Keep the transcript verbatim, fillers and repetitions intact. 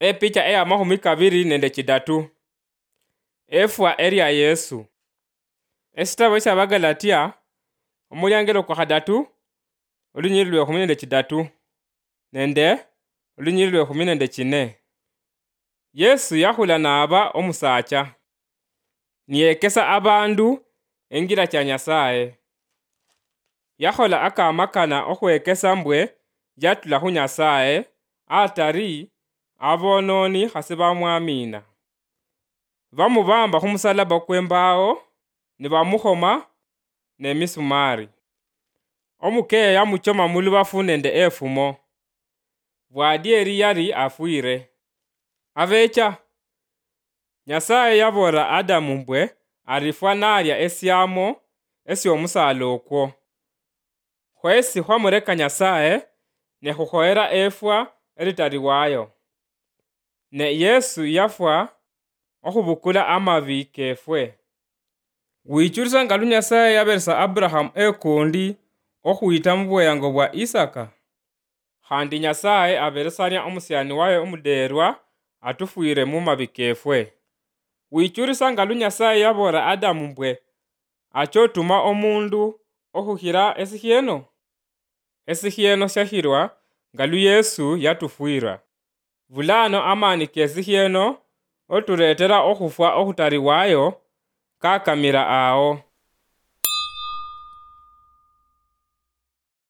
Epicha ea mahumi kabiri nende chidatu. Efwa eria Yesu. Esitabo cha Bagalatia omulyango kwa hadatu olunyilwe kumi nende chidatu nende olunyilwe kumi nende chine. Yesu yahula naba omusacha niyekesa abandu engira cha Nyasaye. Yahola akamakana okwekesa mbwe jatula hu Nyasaye atari abononi hasi bamwamina. Bamubamba humusalaba kwembao ni bamuhoma ne misumari. Omukeya yamuchoma mulubafu nende efumo. Bwadieri yari afuire. Avecha Nyasaye yabora Adamu mbwe arifwa narya esyamo esi omusalo okwo. Hwesi hwamureka Nyasaye ne huhoera efwa eritari wayo. Ne Yesu yafwa ohubukula amabi kefwe. Wichurisa ngalu Nyasaye yaberesa Abraham ekundi ohuita mubweyango bwa Isaka. Handi Nyasaye aberesanya omusyani wayo omuderwa atufuire mu mabi kefwe. Wichurisa ngalu Nyasaye yabora Adamu mbwe achotuma omundu ohuhira esihieno. Esihieno syahirwa ngalu Yesu yatufuira. Vulano amani kesihieno oturetera ohufwa ohutari wayo kakamira ao.